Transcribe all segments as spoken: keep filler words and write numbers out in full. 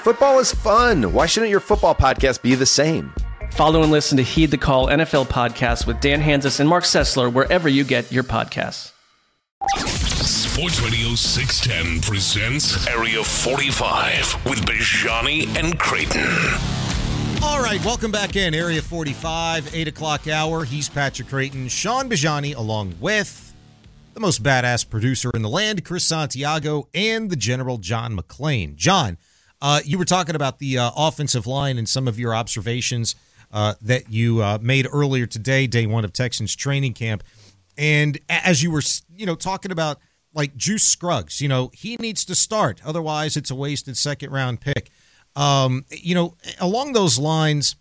Football is fun. Why shouldn't your football podcast be the same? Follow and listen to Heed the Call N F L podcast with Dan Hanzus and Mark Sessler wherever you get your podcasts. Sports Radio six ten presents Area forty-five with Bijani and Creighton. All right, welcome back in. Area forty-five, eight o'clock hour. He's Patrick Creighton, Sean Bijani, along with the most badass producer in the land, Chris Santiago, and the General John McClain. John, uh, you were talking about the uh, offensive line and some of your observations uh, that you uh, made earlier today, day one of Texans training camp. And as you were, you know, talking about like Juice Scruggs, you know, he needs to start. Otherwise, it's a wasted second round pick. Um, you know, along those lines,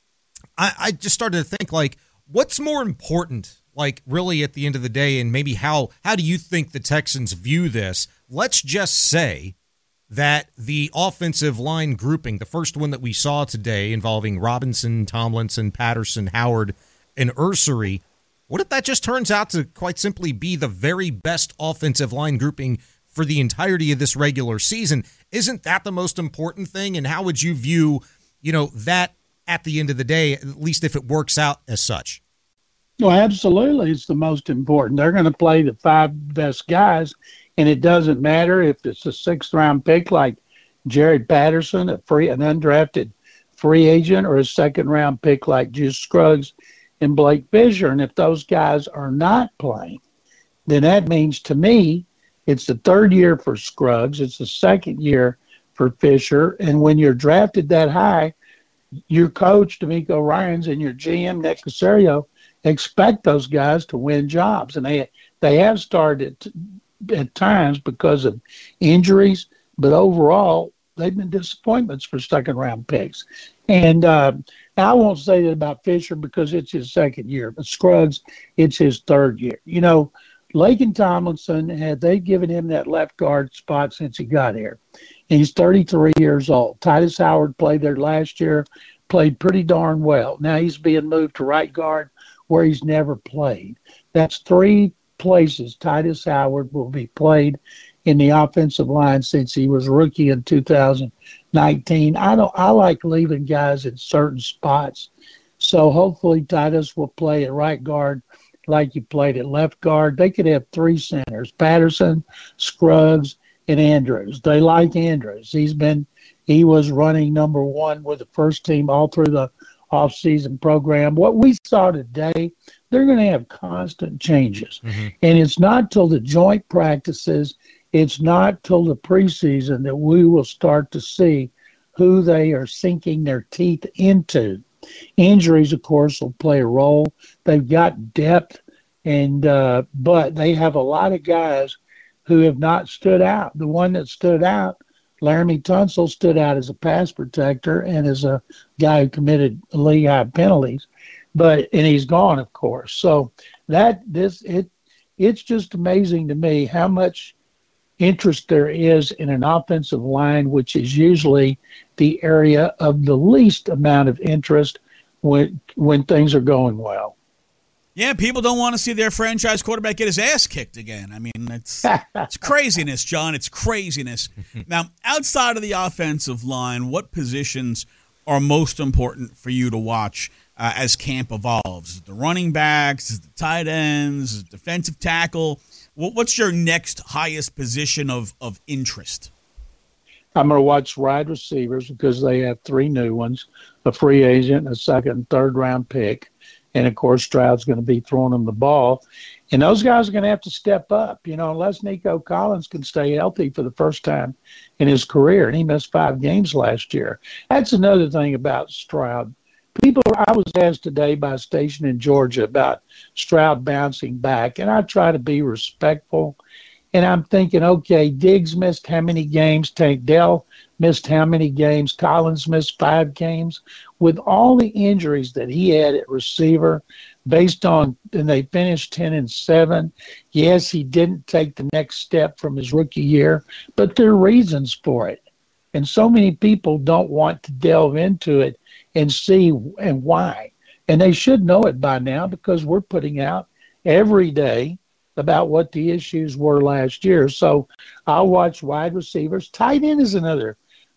I, I just started to think, like, what's more important, like, really at the end of the day, and maybe how, how do you think the Texans view this? Let's just say that the offensive line grouping, the first one that we saw today involving Robinson, Tomlinson, Patterson, Howard, and Ursery, what if that just turns out to quite simply be the very best offensive line grouping for the entirety of this regular season? Isn't that the most important thing? And how would you view, you know, that at the end of the day, at least if it works out as such? Well, absolutely. It's the most important. They're going to play the five best guys, and it doesn't matter if it's a sixth round pick like Jared Patterson, a free, an undrafted free agent, or a second round pick like Juice Scruggs and Blake Fisher. And if those guys are not playing, then that means to me it's the third year for Scruggs. It's the second year for Fisher. And when you're drafted that high, your coach, D'Amico Ryans, and your G M, Nick Caserio, expect those guys to win jobs. And they they have started at, at times because of injuries, but overall, they've been disappointments for second-round picks. And uh, I won't say that about Fisher because it's his second year, but Scruggs, it's his third year. You know, Laken Tomlinson, had they given him that left guard spot since he got here, and he's thirty-three years old. Titus Howard played there last year, played pretty darn well. Now he's being moved to right guard where he's never played. That's three places Titus Howard will be played in the offensive line since he was rookie in two thousand nineteen. I don't. I like leaving guys in certain spots, so hopefully Titus will play at right guard like he played at left guard. They could have three centers: Patterson, Scruggs, and Andrews. They like Andrews. He's been. He was running number one with the first team all through the off-season program. What we saw today, they're going to have constant changes, mm-hmm. and it's not till the joint practices. It's not till the preseason that we will start to see who they are sinking their teeth into. Injuries, of course, will play a role. They've got depth, and uh, but they have a lot of guys who have not stood out. The one that stood out, Laramie Tunsil, stood out as a pass protector and as a guy who committed league-high penalties, but and he's gone, of course. So that this it it's just amazing to me how much interest there is in an offensive line, which is usually the area of the least amount of interest when when things are going well. Yeah, people don't want to see their franchise quarterback get his ass kicked again. I mean, it's it's craziness, John. It's craziness. Now, outside of the offensive line, what positions are most important for you to watch uh, as camp evolves? Is it the running backs? Is it the tight ends? Is it defensive tackle? What's your next highest position of, of interest? I'm going to watch wide receivers because they have three new ones, a free agent, a second and third round pick. And, of course, Stroud's going to be throwing them the ball. And those guys are going to have to step up, you know, unless Nico Collins can stay healthy for the first time in his career. And he missed five games last year. That's another thing about Stroud. People, I was asked today by a station in Georgia about Stroud bouncing back, and I try to be respectful. And I'm thinking, okay, Diggs missed how many games? Tank Dell missed how many games? Collins missed five games. With all the injuries that he had at receiver, based on, and they finished ten and seven. Yes, he didn't take the next step from his rookie year, but there are reasons for it. And so many people don't want to delve into it and see and why. And they should know it by now because we're putting out every day about what the issues were last year. So I'll watch wide receivers. Tight end is another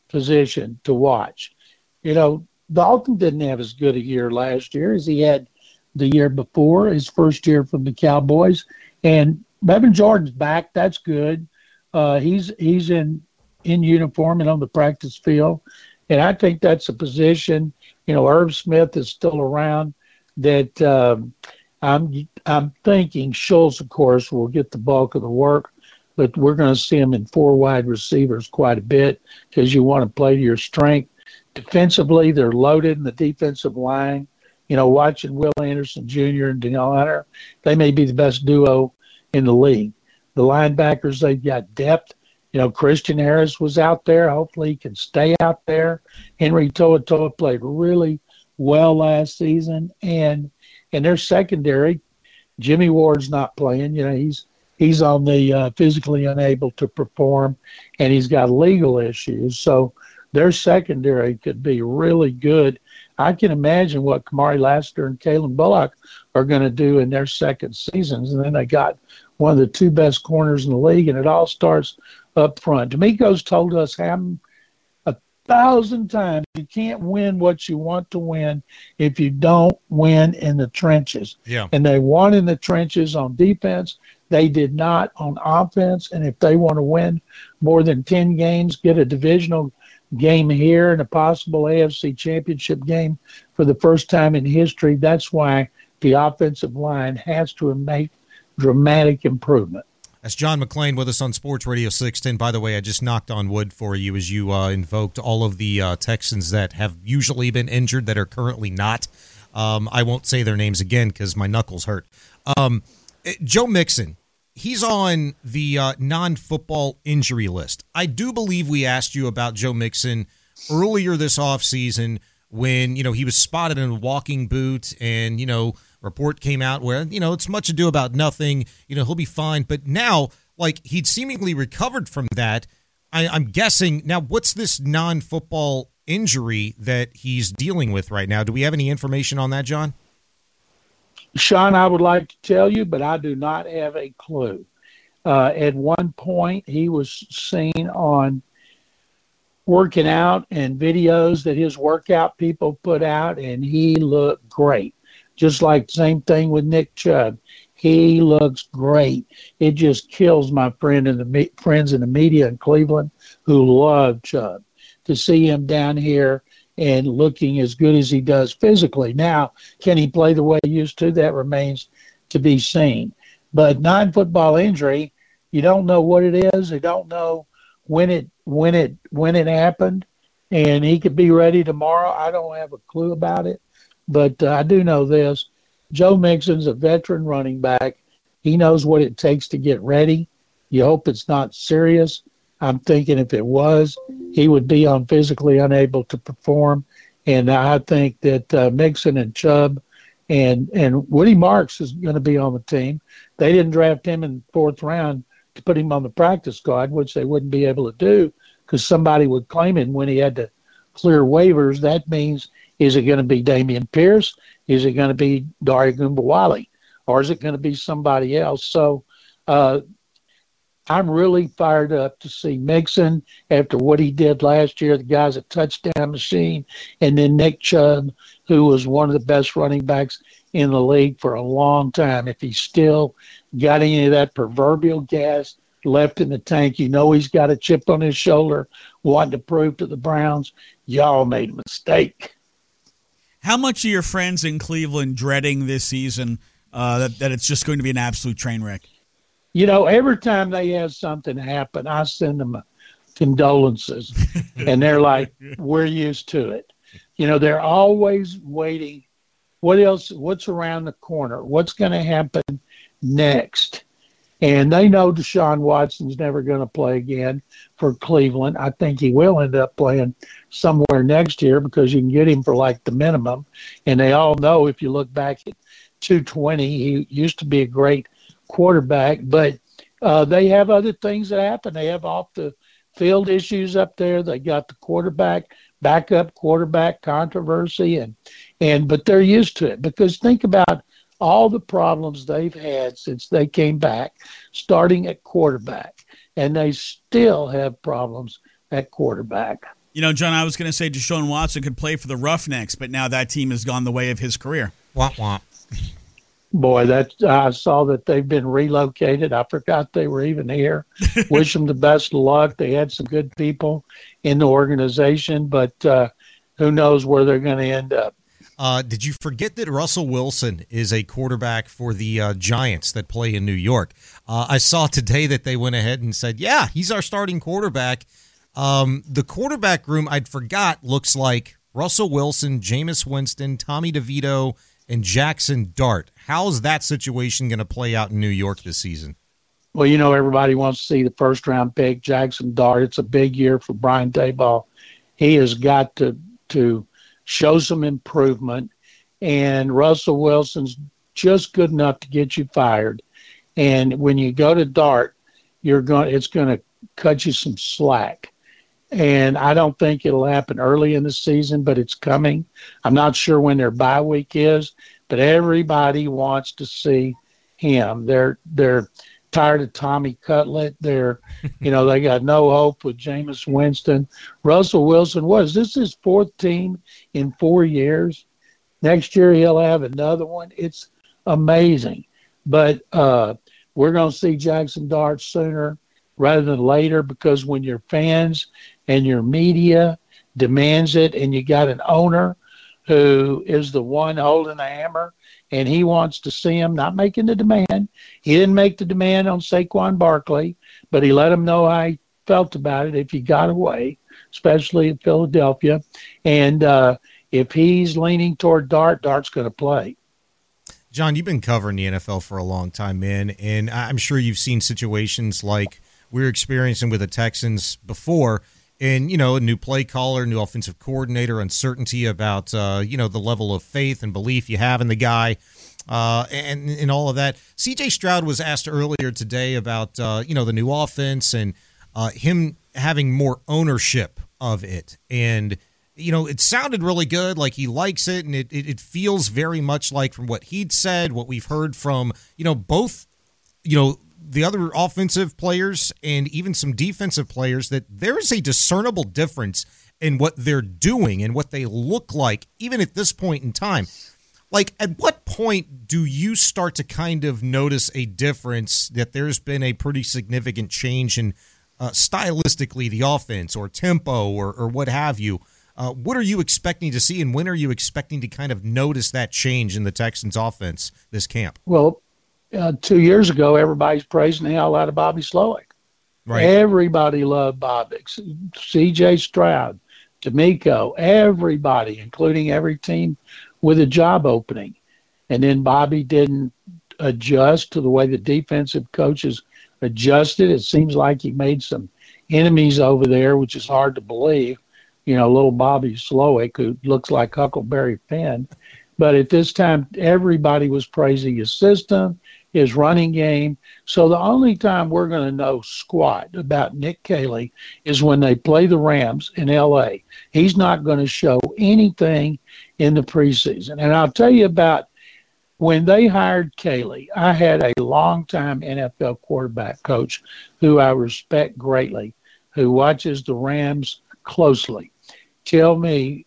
position to watch. You know, Dalton didn't have as good a year last year as he had the year before, his first year from the Cowboys. And Brevin Jordan's back. That's good. Uh, he's he's in, in uniform and on the practice field. And I think that's a position, you know, Irv Smith is still around, that um, I'm I'm thinking Schultz, of course, will get the bulk of the work, but we're going to see him in four wide receivers quite a bit because you want to play to your strength. Defensively, they're loaded in the defensive line. You know, watching Will Anderson Junior and Danielle Hunter, they may be the best duo in the league. The linebackers, they've got depth. You know, Christian Harris was out there. Hopefully he can stay out there. Henry To'oTo'o played really well last season. And in their secondary, Jimmy Ward's not playing. You know, he's he's on the uh, physically unable to perform, and he's got legal issues. So their secondary could be really good. I can imagine what Kamari Lassiter and Kalen Bullock are going to do in their second seasons. And then they got one of the two best corners in the league, and it all starts up front. D'Amico's told us how a thousand times you can't win what you want to win if you don't win in the trenches. Yeah. And they won in the trenches on defense. They did not on offense. And if they want to win more than ten games, get a divisional game here and a possible A F C championship game for the first time in history, that's why the offensive line has to make dramatic improvement. That's John McClain with us on Sports Radio six ten. By the way, I just knocked on wood for you as you uh, invoked all of the uh, Texans that have usually been injured that are currently not. Um, I won't say their names again because my knuckles hurt. Um, Joe Mixon, he's on the uh, non-football injury list. I do believe we asked you about Joe Mixon earlier this offseason when, you know, he was spotted in a walking boot and, you know, report came out where, you know, it's much ado about nothing, you know, he'll be fine. But now, like, he'd seemingly recovered from that. I, I'm guessing, now what's this non-football injury that he's dealing with right now? Do we have any information on that, John? Sean, I would like to tell you, but I do not have a clue. Uh, at one point, he was seen on working out and videos that his workout people put out, and he looked great. Just like same thing with Nick Chubb. He looks great. It just kills my friend and the me- friends in the media in Cleveland who love Chubb to see him down here and looking as good as he does physically. Now, can he play the way he used to? That remains to be seen. But non-football injury, you don't know what it is. You don't know when it when it when it happened, and he could be ready tomorrow. I don't have a clue about it. But uh, I do know this. Joe Mixon's a veteran running back. He knows what it takes to get ready. You hope it's not serious. I'm thinking if it was, he would be on physically unable to perform. And I think that uh, Mixon and Chubb and, and Woody Marks is going to be on the team. They didn't draft him in the fourth round to put him on the practice squad, which they wouldn't be able to do because somebody would claim him when he had to clear waivers. That means, is it going to be Dameon Pierce? Is it going to be Dare Ogunbowale? Or is it going to be somebody else? So uh, I'm really fired up to see Mixon after what he did last year. The guy's a touchdown machine. And then Nick Chubb, who was one of the best running backs in the league for a long time. If he's still got any of that proverbial gas left in the tank, you know he's got a chip on his shoulder wanting to prove to the Browns, y'all made a mistake. How much are your friends in Cleveland dreading this season, uh, that, that it's just going to be an absolute train wreck? You know, every time they have something happen, I send them condolences, and they're like, we're used to it. You know, they're always waiting. What else? What's around the corner? What's going to happen next? And they know Deshaun Watson's never going to play again for Cleveland. I think he will end up playing somewhere next year because you can get him for like the minimum. And they all know if you look back at two twenty, he used to be a great quarterback. But uh, they have other things that happen. They have off-the-field issues up there. They got the quarterback, backup quarterback controversy. and and But they're used to it because think about all the problems they've had since they came back, starting at quarterback, and they still have problems at quarterback. You know, John, I was going to say Deshaun Watson could play for the Roughnecks, but now that team has gone the way of his career. Womp womp. Boy, that I saw that they've been relocated. I forgot they were even here. Wish them the best of luck. They had some good people in the organization, but uh, who knows where they're going to end up. Uh, did you forget that Russell Wilson is a quarterback for the uh, Giants that play in New York? Uh, I saw today that they went ahead and said, yeah, he's our starting quarterback. Um, the quarterback room, I'd forgot, looks like Russell Wilson, Jameis Winston, Tommy DeVito, and Jackson Dart. How's that situation going to play out in New York this season? Well, you know, everybody wants to see the first-round pick, Jackson Dart. It's a big year for Brian Daboll. He has got to to show some improvement, and Russell Wilson's just good enough to get you fired. And when you go to Dart, you're going it's going to cut you some slack. And I don't think it'll happen early in the season, but it's coming. I'm not sure when their bye week is, but everybody wants to see him. They're they're tired of Tommy Cutlet. They're, you know, they got no hope with Jameis Winston. Russell Wilson, what is this his fourth team in four years? Next year he'll have another one. It's amazing. But uh, we're going to see Jackson Dart sooner rather than later, because when your fans and your media demands it, and you got an owner who is the one holding the hammer, and he wants to see him not making the demand. He didn't make the demand on Saquon Barkley, but he let him know how he felt about it if he got away, especially in Philadelphia. And uh, if he's leaning toward Dart, Dart's going to play. John, you've been covering the N F L for a long time, man, and I'm sure you've seen situations like we're experiencing with the Texans before. And, you know, a new play caller, new offensive coordinator, uncertainty about, uh, you know, the level of faith and belief you have in the guy, uh, and, and all of that. C J Stroud was asked earlier today about, uh, you know, the new offense and uh, him having more ownership of it. And, you know, it sounded really good, like he likes it, and it, it, it feels very much like from what he'd said, what we've heard from, you know, both, you know, the other offensive players and even some defensive players, that there is a discernible difference in what they're doing and what they look like, even at this point in time. Like, at what point do you start to kind of notice a difference that there's been a pretty significant change in uh, stylistically the offense or tempo or, or what have you? Uh, what are you expecting to see, and when are you expecting to kind of notice that change in the Texans offense this camp? Well, Uh, two years ago, everybody's praising the hell out of Bobby Slowick. Right. Everybody loved Bobby. C J Stroud, D'Amico, everybody, including every team with a job opening. And then Bobby didn't adjust to the way the defensive coaches adjusted. It seems like he made some enemies over there, which is hard to believe. You know, little Bobby Slowick, who looks like Huckleberry Finn. But at this time, everybody was praising his system, his running game. So the only time we're going to know squat about Nick Caley is when they play the Rams in L A. He's not going to show anything in the preseason. And I'll tell you about when they hired Caley. I had a longtime N F L quarterback coach who I respect greatly, who watches the Rams closely, tell me,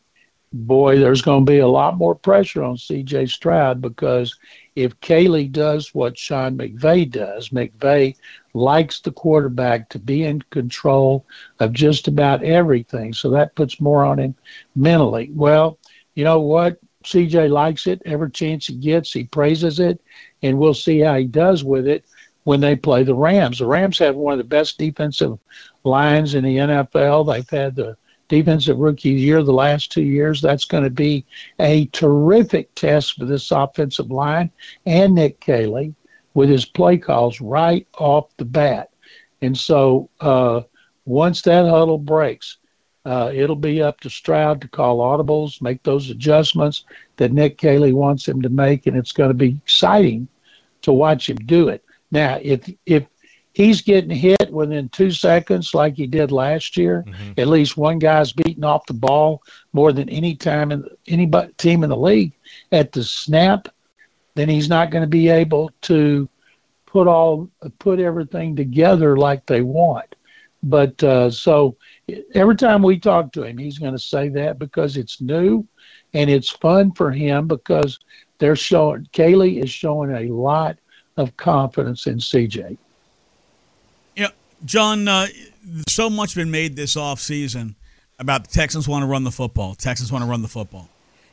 boy, there's going to be a lot more pressure on C J Stroud, because if Caley does what Sean McVay does, McVay likes the quarterback to be in control of just about everything. So that puts more on him mentally. Well, you know what? C J likes it. Every chance he gets, he praises it, and we'll see how he does with it when they play the Rams. The Rams have one of the best defensive lines in the N F L. They've had the defensive rookie of the year the last two years. That's going to be a terrific test for this offensive line and Nick Caley with his play calls right off the bat. And so uh, once that huddle breaks, uh, it'll be up to Stroud to call audibles, make those adjustments that Nick Caley wants him to make, and it's going to be exciting to watch him do it. Now, if if he's getting hit within two seconds like he did last year, mm-hmm. at least one guy's beating off the ball more than any time in any team in the league at the snap, then he's not going to be able to put all put everything together like they want. But uh, so every time we talk to him, he's going to say that because it's new and it's fun for him because they're showing, Kaylee is showing a lot of confidence in C J. Yeah, John, uh, so much been made this offseason about the Texans want to run the football. Texans want to run the football.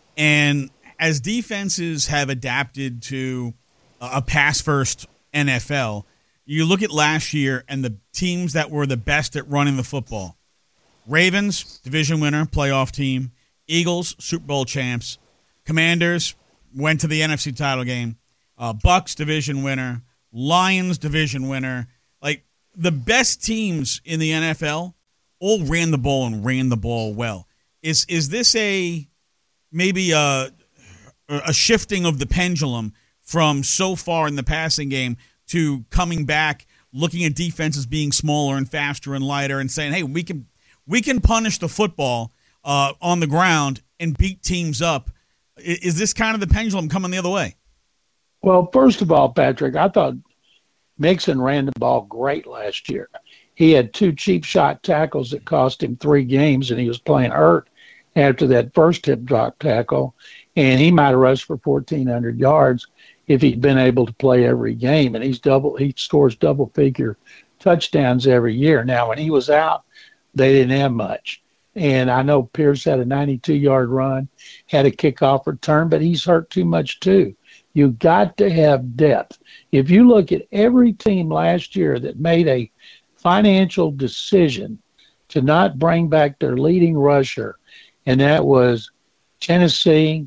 And as defenses have adapted to a pass-first N F L, you look at last year and the teams that were the best at running the football. Ravens, division winner, playoff team. Eagles, Super Bowl champs. Commanders went to the N F C title game. Uh, Bucks, division winner. Lions, division winner. Like, the best teams in the N F L all ran the ball and ran the ball well. Is is this a maybe a, a shifting of the pendulum from so far in the passing game to coming back, looking at defenses being smaller and faster and lighter and saying, hey, we can we can punish the football uh, on the ground and beat teams up? Is, is this kind of the pendulum coming the other way? Well, first of all, Patrick, I thought Mixon ran the ball great last year. He had two cheap shot tackles that cost him three games, and he was playing hurt after that first hip drop tackle, and he might have rushed for fourteen hundred yards if he'd been able to play every game. And he's double, he scores double figure touchdowns every year. Now, when he was out, they didn't have much. And I know Pierce had a ninety-two yard run, had a kickoff return, but he's hurt too much too. You've got to have depth. If you look at every team last year that made a financial decision to not bring back their leading rusher, and that was Tennessee,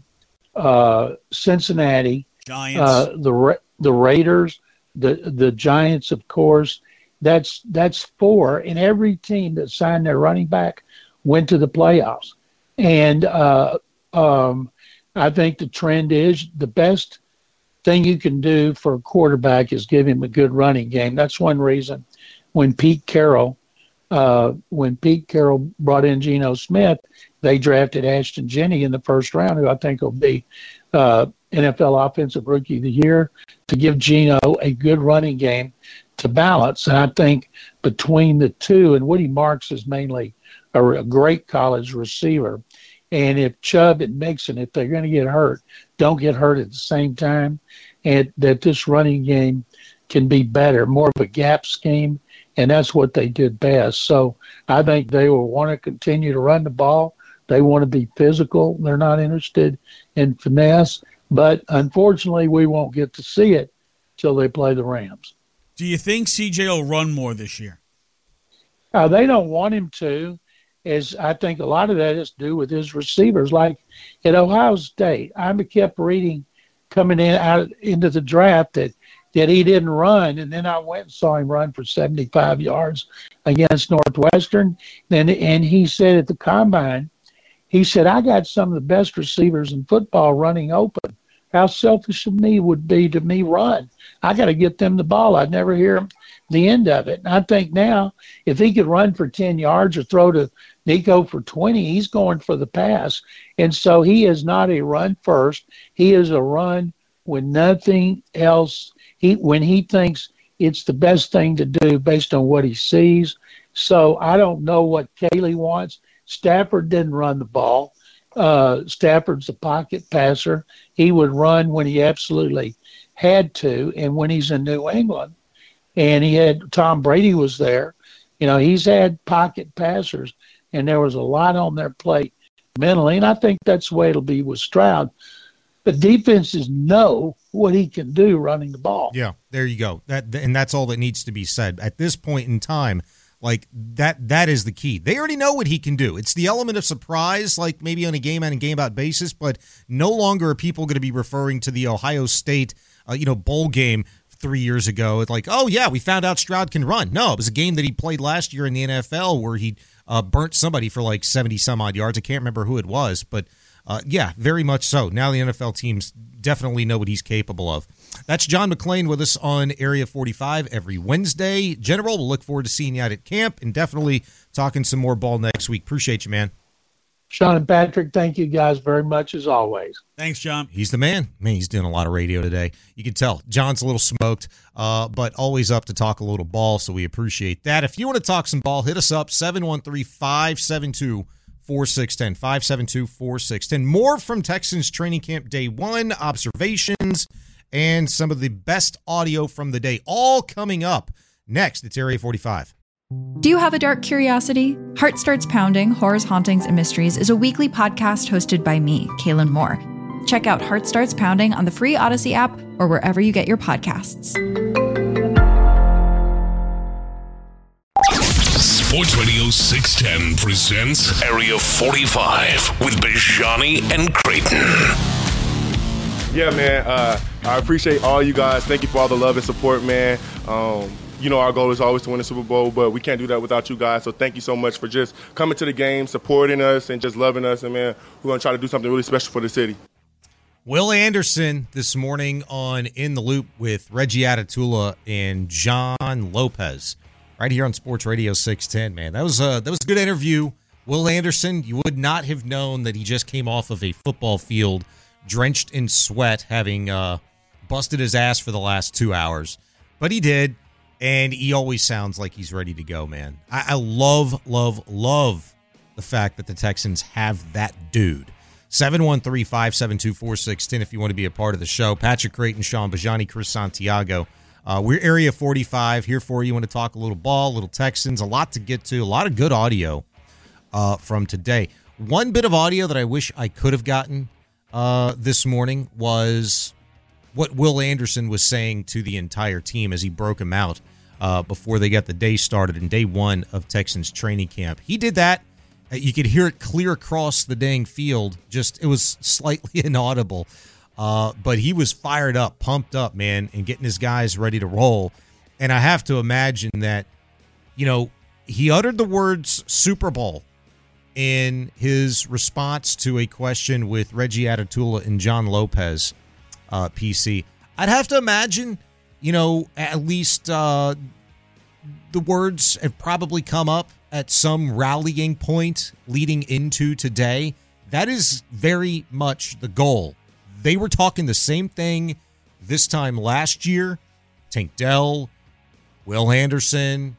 uh, Cincinnati, Giants, uh, the Ra- the Raiders, the the Giants, of course. That's that's four, and every team that signed their running back went to the playoffs. And uh, um, I think the trend is the best thing you can do for a quarterback is give him a good running game. That's one reason when Pete Carroll, uh, when Pete Carroll brought in Geno Smith, they drafted Ashton Jenney in the first round, who I think will be uh, N F L Offensive Rookie of the Year, to give Geno a good running game to balance. And I think between the two, and Woody Marks is mainly a, a great college receiver. And if Chubb and Mixon, if they're going to get hurt, don't get hurt at the same time, and that this running game can be better, more of a gap scheme, and that's what they did best. So I think they will want to continue to run the ball. They want to be physical. They're not interested in finesse. But unfortunately, we won't get to see it till they play the Rams. Do you think C J will run more this year? Uh, they don't want him to. Is I think a lot of that has to do with his receivers. Like at Ohio State, I kept reading coming in out into the draft that, that he didn't run, and then I went and saw him run for seventy-five yards against Northwestern. Then and he said at the combine, he said, I got some of the best receivers in football running open. How selfish of me would be to me run. I got to get them the ball. I'd never hear him the end of it. And I think now if he could run for ten yards or throw to Nico for twenty, he's going for the pass. And so he is not a run first. He is a run when nothing else. He when he thinks it's the best thing to do based on what he sees. So I don't know what Kaylee wants. Stafford didn't run the ball. Uh, Stafford's a pocket passer. He would run when he absolutely had to, and when he's in New England, and he had Tom Brady was there. You know, he's had pocket passers, and there was a lot on their plate mentally, and I think that's the way it'll be with Stroud. But defenses know what he can do running the ball. Yeah, there you go. That and that's all that needs to be said at this point in time. Like that that is the key. They already know what he can do. It's the element of surprise, like maybe on a game in and game out basis, but no longer are people going to be referring to the Ohio State, uh, you know, bowl game three years ago. It's like, oh yeah, we found out Stroud can run. No, it was a game that he played last year in the N F L where he uh, burnt somebody for like seventy some odd yards. I can't remember who it was, but uh, yeah, very much so. Now the N F L teams definitely know what he's capable of. That's John McClain with us on Area forty-five every Wednesday. General, we'll look forward to seeing you out at camp and definitely talking some more ball next week. Appreciate you, man. Sean and Patrick, thank you guys very much as always. Thanks, John. He's the man. Man, he's doing a lot of radio today. You can tell John's a little smoked, uh, but always up to talk a little ball, so we appreciate that. If you want to talk some ball, hit us up, seven one three, five seven two, four six one zero, five seven two, four six one zero. More from Texans training camp day one, observations, and some of the best audio from the day, all coming up next. It's Area forty-five. Do you have a dark curiosity? Heart Starts Pounding, Horrors, Hauntings, and Mysteries is a weekly podcast hosted by me, Kaylin Moore. Check out Heart Starts Pounding on the free Odyssey app or wherever you get your podcasts. Sports Radio six ten presents Area forty-five with Bijani and Creighton. Yeah, man, uh, I appreciate all you guys. Thank you for all the love and support, man. Um, You know our goal is always to win the Super Bowl, but we can't do that without you guys. So thank you so much for just coming to the game, supporting us, and just loving us. And, man, we're going to try to do something really special for the city. Will Anderson this morning on In the Loop with Reggie Atatula and John Lopez right here on Sports Radio six ten, man. That was a, that was a good interview. Will Anderson, you would not have known that he just came off of a football field drenched in sweat, having uh, busted his ass for the last two hours. But he did. And he always sounds like he's ready to go, man. I, I love, love, love the fact that the Texans have that dude. seven one three, five seven two, four six one zero if you want to be a part of the show. Patrick Creighton, Sean Bijani, Chris Santiago. Uh, we're Area forty-five here for you. Want to talk a little ball, a little Texans, a lot to get to, a lot of good audio uh, from today. One bit of audio that I wish I could have gotten uh, this morning was what Will Anderson was saying to the entire team as he broke him out uh, before they got the day started in day one of Texans training camp. He did that. You could hear it clear across the dang field. Just, it was slightly inaudible. Uh, but he was fired up, pumped up, man, and getting his guys ready to roll. And I have to imagine that, you know, he uttered the words Super Bowl in his response to a question with Reggie Atatula and John Lopez, uh, P C. I'd have to imagine, you know, at least uh, the words have probably come up at some rallying point leading into today. That is very much the goal. They were talking the same thing this time last year. Tank Dell, Will Anderson,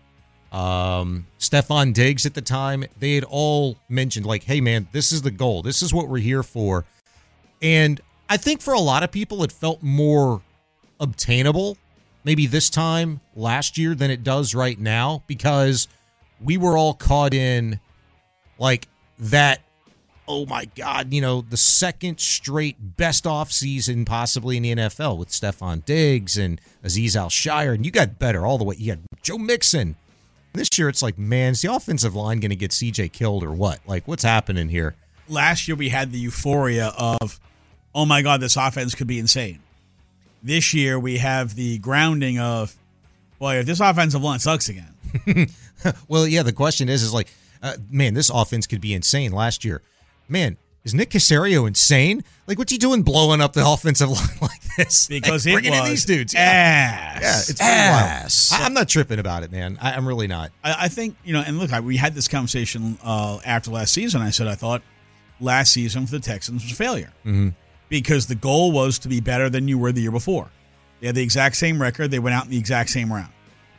um, Stefon Diggs at the time. They had all mentioned, like, hey, man, this is the goal. This is what we're here for. And I think for a lot of people, it felt more obtainable maybe this time last year than it does right now, because we were all caught in like that, oh my God, you know, the second straight best offseason possibly in the N F L with Stefon Diggs and Azeez Al-Shire, and you got better all the way. You had Joe Mixon. This year it's like, man, is the offensive line going to get C J killed or what? Like, what's happening here? Last year we had the euphoria of, oh my God, this offense could be insane. This year we have the grounding of, boy, if this offensive line sucks again. Well, yeah, the question is, is like, uh, man, this offense could be insane. Last year, man, is Nick Caserio insane? Like, what's he doing blowing up the offensive line like this? Because like, it bringing was in these dudes. ass. Yeah, it's ass. wild. I, I'm not tripping about it, man. I, I'm really not. I, I think, you know, and look, I, we had this conversation uh, after last season. I said I thought last season for the Texans was a failure. Mm-hmm. Because the goal was to be better than you were the year before. They had the exact same record. They went out in the exact same round.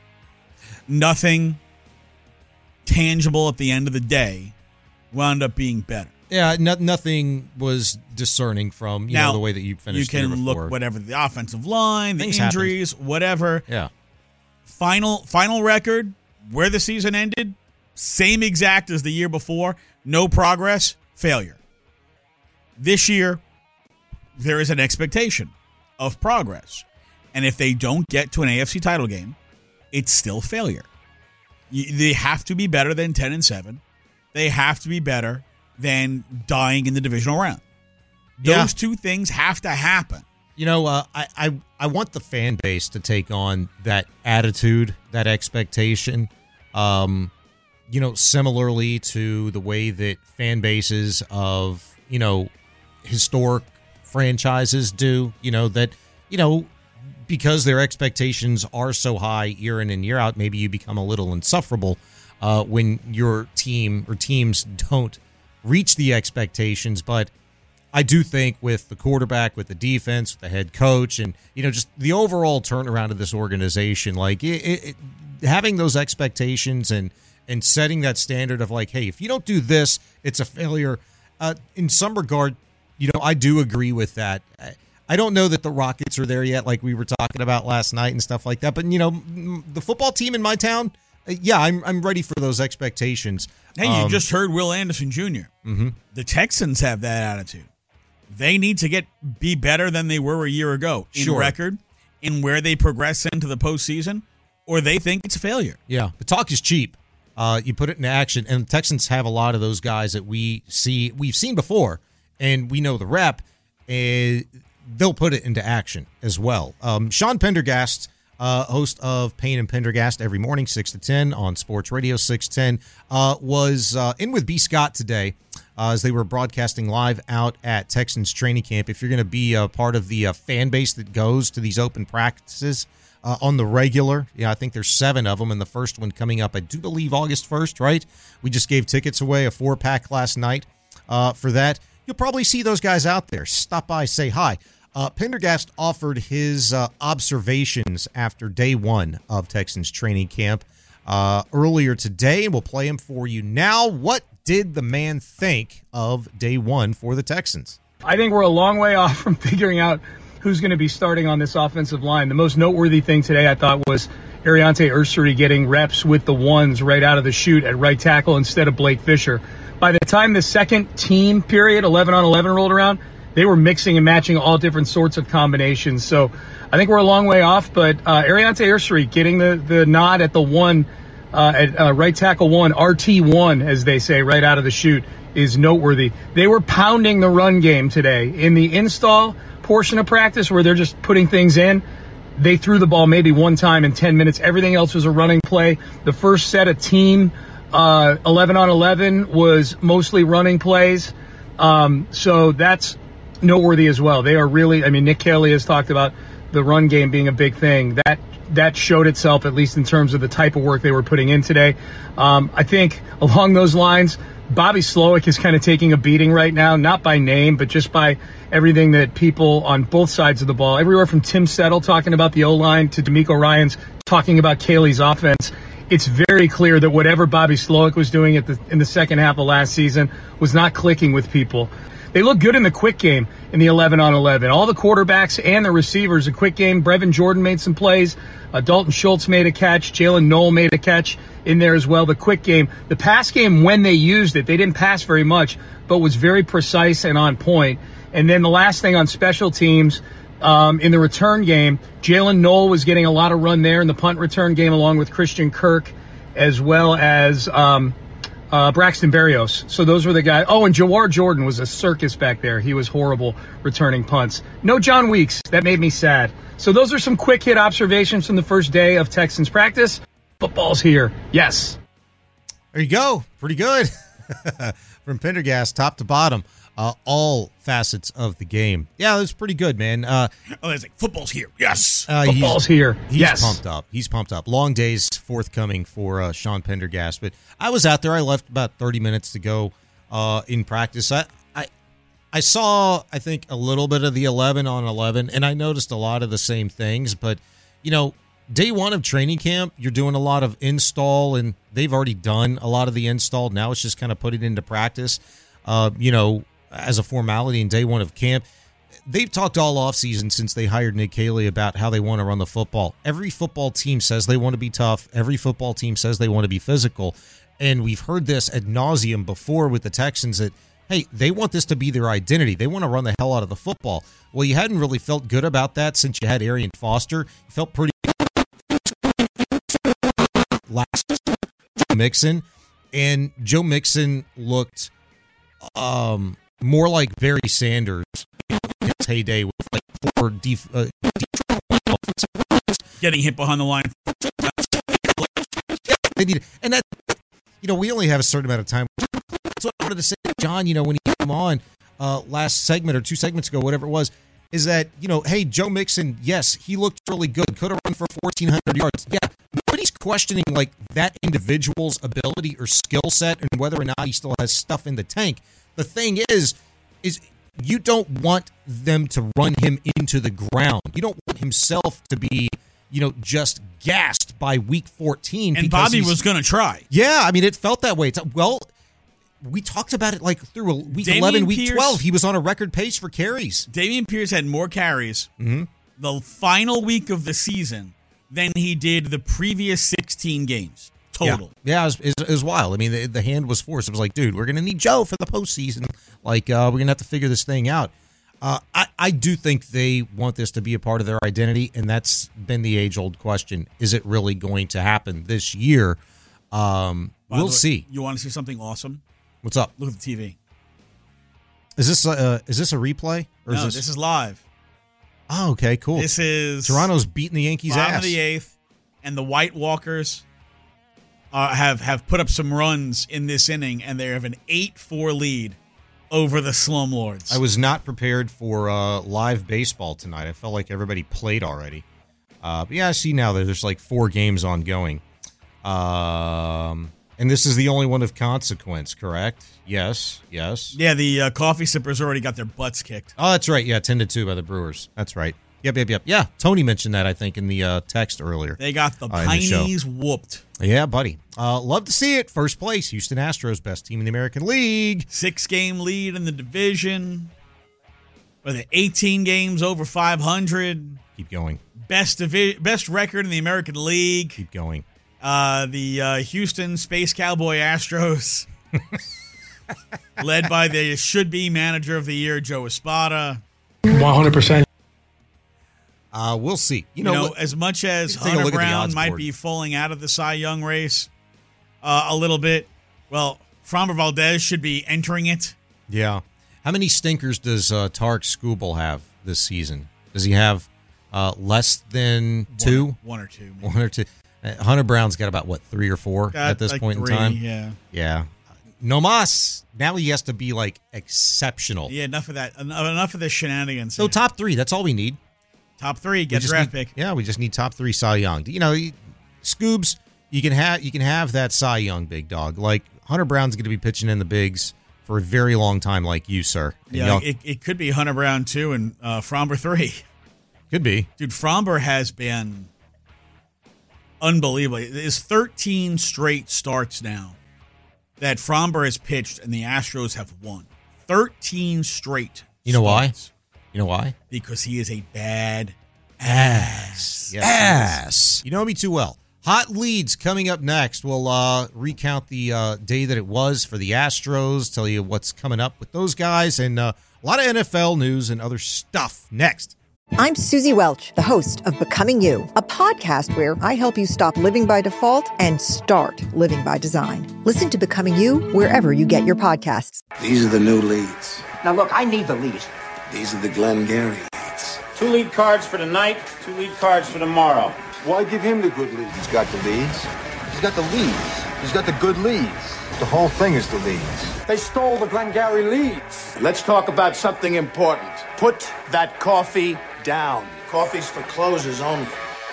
Nothing tangible at the end of the day wound up being better. Yeah, no, nothing was discerning from you now, know the way that you finished. You can the year before. look whatever the offensive line, the Things injuries, happened. whatever. Yeah. Final final record where the season ended, same exact as the year before. No progress, failure. This year, there is an expectation of progress. And if they don't get to an A F C title game, it's still failure. You, they have to be better than ten and seven. They have to be better than dying in the divisional round. Those Yeah. two things have to happen. You know, uh, I, I I want the fan base to take on that attitude, that expectation. Um, you know, similarly to the way that fan bases of, you know, historic franchises do, you know, that, you know, because their expectations are so high year in and year out, maybe you become a little insufferable uh, when your team or teams don't reach the expectations, but I do think with the quarterback, with the defense, with the head coach, and you know just the overall turnaround of this organization, like it, it, it, having those expectations and and setting that standard of like, hey, if you don't do this, it's a failure. Uh, in some regard, you know, I do agree with that. I, I don't know that the Rockets are there yet, like we were talking about last night and stuff like that. But you know, the football team in my town, yeah, I'm I'm ready for those expectations. Hey, you um, just heard Will Anderson Junior Mm-hmm. The Texans have that attitude. They need to get be better than they were a year ago in sure. record, in where they progress into the postseason, or they think it's a failure. Yeah, but talk is cheap. Uh, you put it into action, and the Texans have a lot of those guys that we see, we've seen before, and we know the rep, and they'll put it into action as well. Um, Sean Pendergast, uh, host of Payne and Pendergast every morning, six to ten on Sports Radio six ten, uh, was uh, in with B. Scott today uh, as they were broadcasting live out at Texans training camp. If you're going to be a part of the uh, fan base that goes to these open practices, Uh, on the regular, yeah, I think there's seven of them, and the first one coming up, I do believe August first, right? We just gave tickets away, a four-pack last night uh, for that. You'll probably see those guys out there. Stop by, say hi. Uh, Pendergast offered his uh, observations after day one of Texans training camp uh, earlier today, and we'll play them for you now. What did the man think of day one for the Texans? I think we're a long way off from figuring out who's going to be starting on this offensive line. The most noteworthy thing today, I thought, was Ariante Ursary getting reps with the ones right out of the chute at right tackle instead of Blake Fisher. By the time the second team period, eleven on eleven, rolled around, they were mixing and matching all different sorts of combinations. So I think we're a long way off, but uh, Ariante Ursary getting the, the nod at the one, uh, at uh, right tackle one, R T one, as they say, right out of the chute, is noteworthy. They were pounding the run game today. In the install portion of practice where they're just putting things in, they threw the ball maybe one time in ten minutes. Everything else was a running play. The first set of team uh, eleven on eleven was mostly running plays. Um, so that's noteworthy as well. They are really, I mean, Nick Caley has talked about the run game being a big thing. That that showed itself, at least in terms of the type of work they were putting in today. Um, I think along those lines, Bobby Slowick is kind of taking a beating right now, not by name, but just by everything that people on both sides of the ball, everywhere from Tim Settle talking about the O-line to D'Amico Ryans talking about Caley's offense. It's very clear that whatever Bobby Slowick was doing at the, in the second half of last season was not clicking with people. They look good in the quick game in the eleven on eleven. All the quarterbacks and the receivers, a quick game. Brevin Jordan made some plays. Uh, Dalton Schultz made a catch. Jalen Knoll made a catch in there as well. The quick game. The pass game, when they used it, they didn't pass very much, but was very precise and on point. And then the last thing on special teams, um, in the return game, Jalen Knoll was getting a lot of run there in the punt return game along with Christian Kirk, as well as um, uh, Braxton Berrios. So those were the guys. Oh, and Jawar Jordan was a circus back there. He was horrible returning punts. No John Weeks. That made me sad. So those are some quick hit observations from the first day of Texans practice. Football's here. Yes. There you go. Pretty good. From Pendergast, top to bottom, uh, all facets of the game. Yeah, that's pretty good, man. Uh, oh, it's like football's here. Yes. Uh, football's he's, here. He's yes. pumped up. He's pumped up. Long days forthcoming for uh, Sean Pendergast. But I was out there. I left about thirty minutes to go uh, in practice. I, I, I saw, I think, a little bit of the eleven on eleven, and I noticed a lot of the same things. But, you know, day one of training camp, you're doing a lot of install, and they've already done a lot of the install. Now it's just kind of put it into practice, uh, you know, as a formality in day one of camp. They've talked all offseason since they hired Nick Caley about how they want to run the football. Every football team says they want to be tough. Every football team says they want to be physical. And we've heard this ad nauseum before with the Texans that, hey, they want this to be their identity. They want to run the hell out of the football. Well, you hadn't really felt good about that since you had Arian Foster. You felt pretty last Joe Mixon, and Joe Mixon looked um, more like Barry Sanders in his heyday with like four def- uh, getting hit behind the line. They need, and that, you know, we only have a certain amount of time. That's what I wanted to say, John. You know, when he came on uh, last segment or two segments ago, whatever it was, is that, you know, hey, Joe Mixon, yes, he looked really good. Could have run for fourteen hundred yards. Yeah, nobody's questioning, like, that individual's ability or skill set and whether or not he still has stuff in the tank. The thing is, is you don't want them to run him into the ground. You don't want himself to be, you know, just gassed by week fourteen. And Bobby was going to try. Yeah, I mean, it felt that way. It's, well, we talked about it like through week Dameon eleven, week Pierce, twelve. He was on a record pace for carries. Dameon Pierce had more carries mm-hmm. the final week of the season than he did the previous sixteen games total. Yeah, yeah it, was, it, was, it was wild. I mean, the, the hand was forced. It was like, dude, we're going to need Joe for the postseason. Like, uh, we're going to have to figure this thing out. Uh, I, I do think they want this to be a part of their identity, and that's been the age-old question. Is it really going to happen this year? Um, we'll way, see. You want to see something awesome? What's up? Look at the T V. Is this uh, is this a replay? Or no, is this... this is live. Oh, okay, cool. This is Toronto's beating the Yankees' bottom ass. of the eighth, and the White Walkers uh, have have put up some runs in this inning, and they have an eight four lead over the Slumlords. I was not prepared for uh, live baseball tonight. I felt like everybody played already. Uh, but yeah, I see now that there's like four games ongoing. Um, and this is the only one of consequence, correct? Yes, yes. Yeah, the uh, coffee sippers already got their butts kicked. Oh, that's right. Yeah, ten to two by the Brewers. That's right. Yep, yep, yep. Yeah, Tony mentioned that, I think, in the uh, text earlier. They got the uh, Pineys whooped. Yeah, buddy. Uh, love to see it. First place, Houston Astros, best team in the American League. Six-game lead in the division. With the eighteen games over five hundred. Keep going. Best divi- best record in the American League. Keep going. Uh, the uh, Houston Space Cowboy Astros, led by the should-be manager of the year, Joe Espada. one hundred percent. Uh, we'll see. You You know, know, look, as much as take a Hunter look at the Brown odds might board. be falling out of the Cy Young race uh, a little bit, well, Framber Valdez should be entering it. Yeah. How many stinkers does uh, Tarek Skubal have this season? Does he have uh, less than two? One, one or two. Maybe. One or two. Uh, Hunter Brown's got about, what, three or four Got at this like point three, in time? Yeah. Yeah. No mas. Now he has to be, like, exceptional. Yeah, enough of that. Enough of the shenanigans. So top three, that's all we need. Top three, We get just draft need- pick. Yeah, we just need top three Cy Young. You know, you- Scoobs, you can have you can have that Cy Young big dog. Like, Hunter Brown's going to be pitching in the bigs for a very long time, like you, sir. And Yeah, y'all- it, it could be Hunter Brown two and uh, Framber three. could be. Dude, Framber has been unbelievable. There's thirteen straight starts now that Framber has pitched and the Astros have won. thirteen straight. You know starts. why? You know why? Because he is a bad ass. Yes, ass. You know me too well. Hot leads coming up next. We'll uh, recount the uh, day that it was for the Astros, tell you what's coming up with those guys, and uh, a lot of N F L news and other stuff next. I'm Susie Welch, the host of Becoming You, a podcast where I help you stop living by default and start living by design. Listen to Becoming You wherever you get your podcasts. These are the new leads. Now look, I need the lead. These are the Glenn Gary leads. Two lead cards for tonight, two lead cards for tomorrow. Why give him the good leads? He's got the leads. He's got the leads. He's got the good leads. The whole thing is the leads. They stole the Glengarry leads. Let's talk about something important. Put that coffee down. Coffee's for closers only.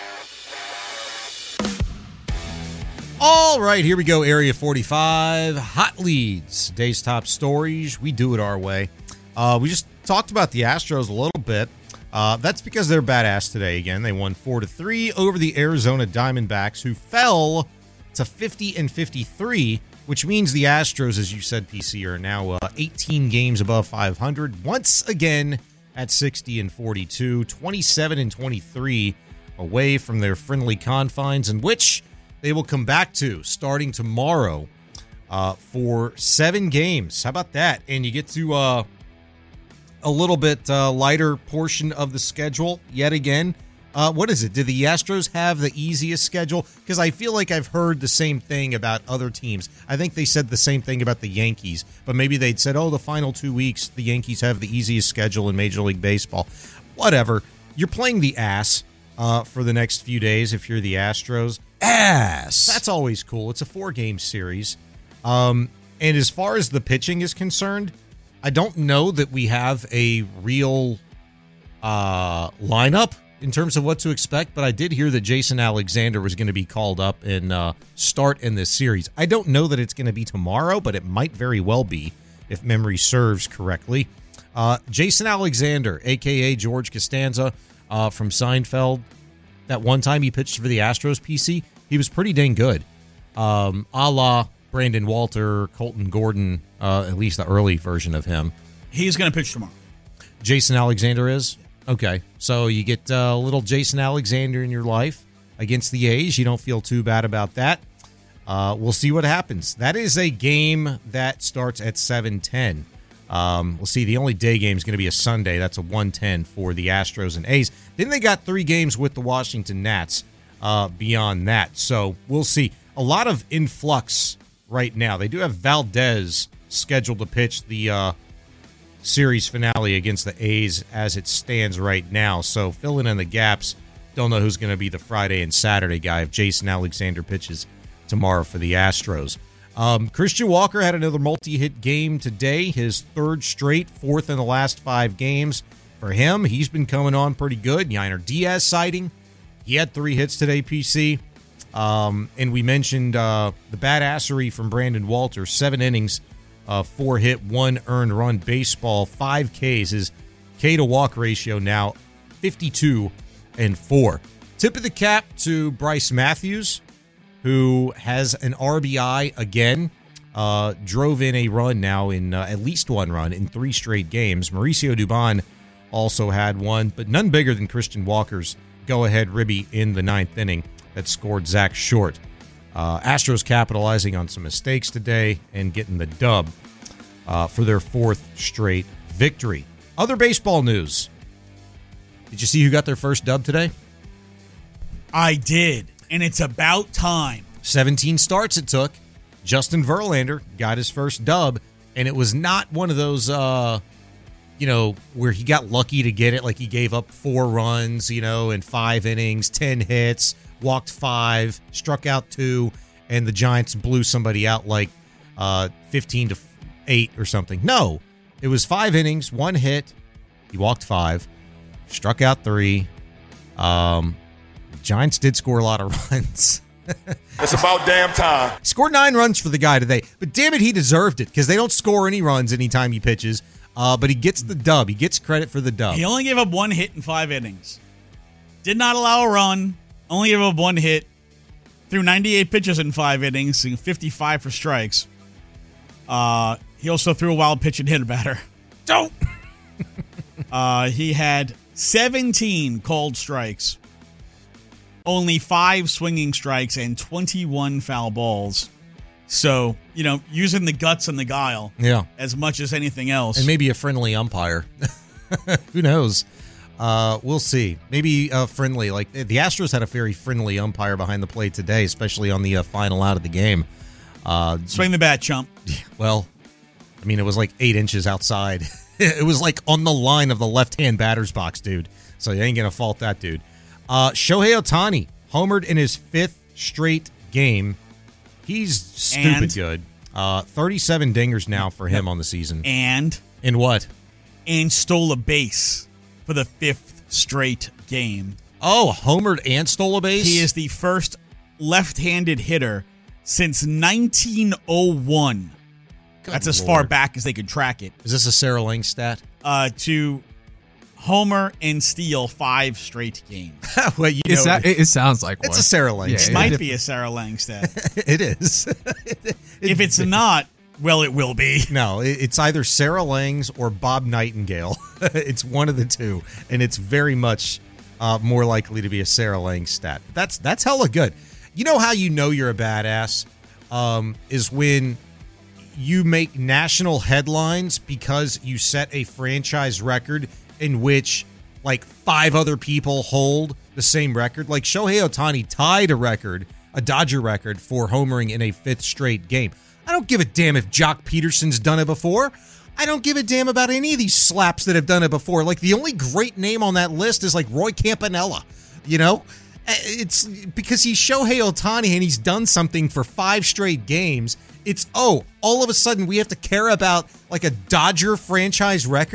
All right, here we go. Area forty-five, hot leads, day's top stories. We do it our way. Uh, we just talked about the Astros a little bit. Uh, that's because they're badass today again. They won four to three over the Arizona Diamondbacks, who fell to fifty and fifty-three, which means the Astros, as you said, P C, are now uh, eighteen games above five hundred. Once again at sixty and forty-two, twenty-seven and twenty-three away from their friendly confines, in which they will come back to starting tomorrow uh, for seven games. How about that? And you get to uh, a little bit uh, lighter portion of the schedule yet again. Uh, what is it? Do the Astros have the easiest schedule? Because I feel like I've heard the same thing about other teams. I think they said the same thing about the Yankees, but maybe they'd said, oh, the final two weeks, the Yankees have the easiest schedule in Major League Baseball. Whatever. You're playing the ass uh, for the next few days if you're the Astros. Ass. That's always cool. It's a four-game series. Um, and as far as the pitching is concerned, I don't know that we have a real uh, lineup in terms of what to expect, but I did hear that Jason Alexander was going to be called up and uh, start in this series. I don't know that it's going to be tomorrow, but it might very well be if memory serves correctly. Uh, Jason Alexander, a k a. George Costanza uh, from Seinfeld, that one time he pitched for the Astros P C, he was pretty dang good. Um, a la Brandon Walter, Colton Gordon, uh, at least the early version of him. He's going to pitch tomorrow. Jason Alexander is? Okay. So you get a uh, little Jason Alexander in your life against the A's. You don't feel too bad about that. Uh, we'll see what happens. That is a game that starts at seven ten. Um, we'll see. The only day game is going to be a Sunday. That's a one ten for the Astros and A's. Then they got three games with the Washington Nats uh, beyond that. So we'll see. A lot of influx right now. They do have Valdez scheduled to pitch the uh, series finale against the A's as it stands right now. So filling in the gaps. Don't know who's going to be the Friday and Saturday guy if Jason Alexander pitches tomorrow for the Astros. Um, Christian Walker had another multi-hit game today, his third straight, fourth in the last five games. For him, he's been coming on pretty good. Yainer Diaz sighting. He had three hits today, P C. Um, and we mentioned uh, the badassery from Brandon Walter, seven innings, uh, four hit, one earned run baseball, five Ks. His K to walk ratio now fifty-two and four. Tip of the cap to Bryce Matthews, who has an R B I again, uh, drove in a run now in uh, at least one run in three straight games. Mauricio Dubon also had one, but none bigger than Christian Walker's go-ahead ribby in the ninth inning that scored Zach Short. Uh, Astros capitalizing on some mistakes today and getting the dub uh, for their fourth straight victory. Other baseball news. Did you see who got their first dub today? I did. And it's about time. seventeen starts it took. Justin Verlander got his first dub, and it was not one of those, uh, you know, where he got lucky to get it, like he gave up four runs, you know, in five innings, ten hits, walked five, struck out two, and the Giants blew somebody out like uh, fifteen to eight or something. No, it was five innings, one hit, he walked five, struck out three. Um... Giants did score a lot of runs. It's about damn time. Scored nine runs for the guy today. But damn it, he deserved it because they don't score any runs anytime he pitches. Uh, but he gets the dub. He gets credit for the dub. He only gave up one hit in five innings. Did not allow a run. Only gave up one hit. Threw ninety-eight pitches in five innings, fifty-five for strikes. Uh, he also threw a wild pitch and hit a batter. Don't! uh, he had seventeen called strikes. Only five swinging strikes and twenty-one foul balls. So, you know, using the guts and the guile yeah. as much as anything else. And maybe a friendly umpire. Who knows? Uh, we'll see. Maybe uh, friendly. Like the Astros had a very friendly umpire behind the plate today, especially on the uh, final out of the game. Uh, Swing the bat, chump. Well, I mean, it was like eight inches outside. It was like on the line of the left-hand batter's box, dude. So you ain't going to fault that dude. Uh, Shohei Ohtani homered in his fifth straight game. He's stupid and, good. Uh, thirty-seven dingers now for him yep. on the season. And? In what? And stole a base for the fifth straight game. Oh, homered and stole a base? He is the first left-handed hitter since nineteen oh one. Good That's Lord. As far back as they could track it. Is this a Sarah Lang stat? Uh, to... homer and steal five straight games. Well, you it's know, a, it, it sounds like it's one. a Sarah Lang. Yeah, stat. It might be a Sarah Lang stat. It is. If it's not, well, it will be. No, it's either Sarah Lang's or Bob Nightingale. It's one of the two, and it's very much uh, more likely to be a Sarah Lang stat. That's that's hella good. You know how you know you're a badass um, is when you make national headlines because you set a franchise record in which like five other people hold the same record. Like Shohei Ohtani tied a record, a Dodger record for homering in a fifth straight game. I don't give a damn if Jock Peterson's done it before. I don't give a damn about any of these slaps that have done it before. Like the only great name on that list is like Roy Campanella, you know? It's because he's Shohei Ohtani and he's done something for five straight games. It's, oh, all of a sudden we have to care about like a Dodger franchise record.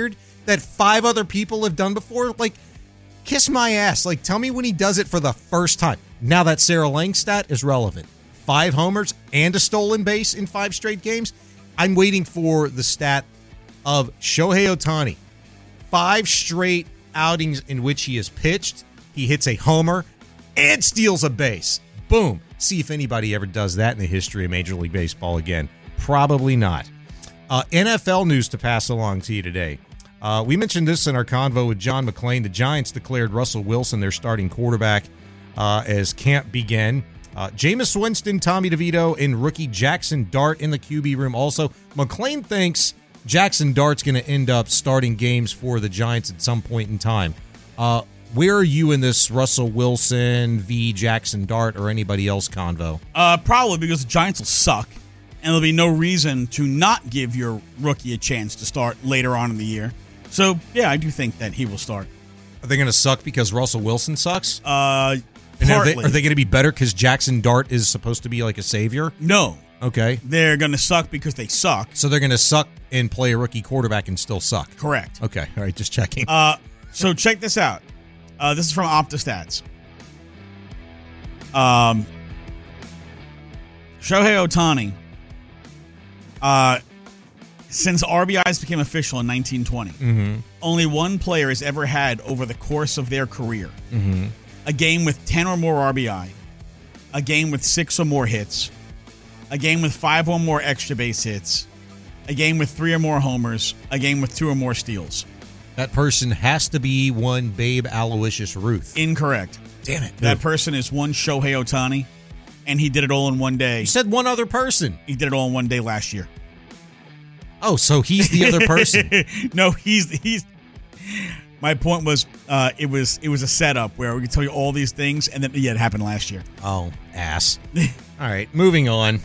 that five other people have done before? Like, kiss my ass. Like, tell me when he does it for the first time. Now that Sarah Lang stat is relevant. Five homers and a stolen base in five straight games. I'm waiting for the stat of Shohei Ohtani. Five straight outings in which he has pitched, he hits a homer and steals a base. Boom. See if anybody ever does that in the history of Major League Baseball again. Probably not. Uh, N F L news to pass along to you today. Uh, we mentioned this in our convo with John McClain. The Giants declared Russell Wilson their starting quarterback uh, as camp began. Uh, Jameis Winston, Tommy DeVito, and rookie Jackson Dart in the Q B room also. McClain thinks Jackson Dart's going to end up starting games for the Giants at some point in time. Uh, where are you in this Russell Wilson v. Jackson Dart or anybody else convo? Uh, probably because the Giants will suck, and there'll be no reason to not give your rookie a chance to start later on in the year. So, yeah, I do think that he will start. Are they going to suck because Russell Wilson sucks? Uh, and partly. Are they, are they going to be better because Jackson Dart is supposed to be like a savior? No. Okay. They're going to suck because they suck. So they're going to suck and play a rookie quarterback and still suck. Correct. Okay. All right. Just checking. Uh, so check this out. Uh, this is from OptaStats. Um, Shohei Ohtani, uh, since R B Is became official in nineteen twenty, mm-hmm. only one player has ever had over the course of their career mm-hmm. a game with ten or more R B I, a game with six or more hits, a game with five or more extra base hits, a game with three or more homers, a game with two or more steals. That person has to be one Babe Aloysius Ruth. Incorrect. Damn it. That Who? person is one Shohei Ohtani, and he did it all in one day. You said one other person. He did it all in one day last year. Oh, so he's the other person. No, he's he's. My point was, uh, it was it was a setup where we could tell you all these things, and then yeah, it happened last year. Oh, ass. All right, moving on.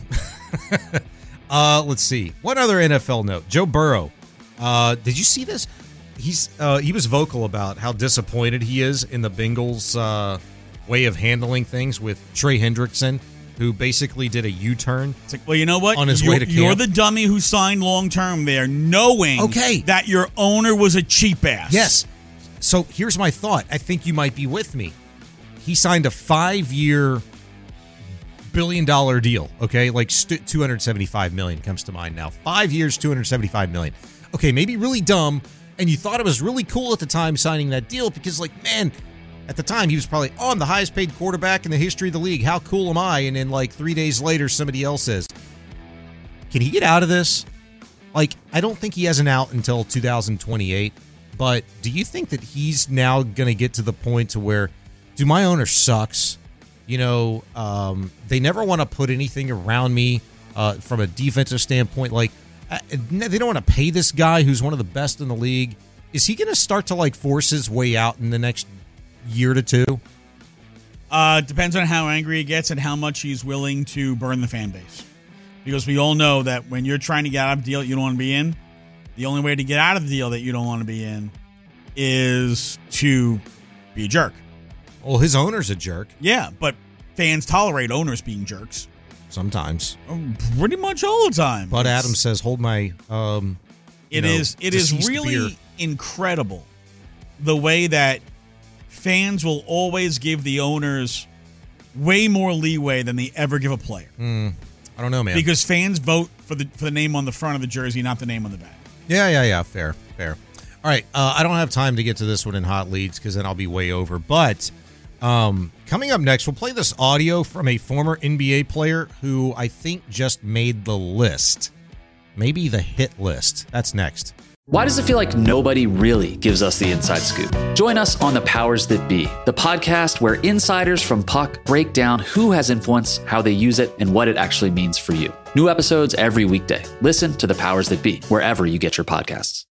uh, let's see. One other N F L note: Joe Burrow. Uh, did you see this? He's uh, he was vocal about how disappointed he is in the Bengals' uh, way of handling things with Trey Hendrickson, who basically did a U-turn. It's like, well, you know what? On his you're, way to camp. You're the dummy who signed long-term there, knowing okay. that your owner was a cheap ass. Yes. So here's my thought. I think you might be with me. He signed a five-year billion-dollar deal, okay? Like st- two hundred seventy-five million dollars comes to mind now. Five years, two hundred seventy-five million dollars. Okay, maybe really dumb, and you thought it was really cool at the time signing that deal because, like, man, at the time he was probably, oh, I'm the highest-paid quarterback in the history of the league. How cool am I? And then, like, three days later, somebody else says, can he get out of this? Like, I don't think he has an out until two thousand twenty-eight. But do you think that he's now going to get to the point to where, do my owner sucks? You know, um, they never want to put anything around me uh, from a defensive standpoint. Like, I, they don't want to pay this guy who's one of the best in the league. Is he going to start to, like, force his way out in the next year to two? Uh, depends on how angry he gets and how much he's willing to burn the fan base. Because we all know that when you're trying to get out of a deal you don't want to be in, the only way to get out of the deal that you don't want to be in is to be a jerk. Well, his owner's a jerk. Yeah, but fans tolerate owners being jerks. Sometimes. Pretty much all the time. Bud It's, Adams says, hold my um, It you know, is. It is deceased really beer. incredible the way that fans will always give the owners way more leeway than they ever give a player. Mm, I don't know, man. Because fans vote for the for the name on the front of the jersey, not the name on the back. Yeah, yeah, yeah. Fair, fair. All right. Uh, I don't have time to get to this one in hot leads because then I'll be way over. But um, coming up next, we'll play this audio from a former N B A player who I think just made the list. Maybe the hit list. That's next. Why does it feel like nobody really gives us the inside scoop? Join us on The Powers That Be, the podcast where insiders from Puck break down who has influence, how they use it, and what it actually means for you. New episodes every weekday. Listen to The Powers That Be, wherever you get your podcasts.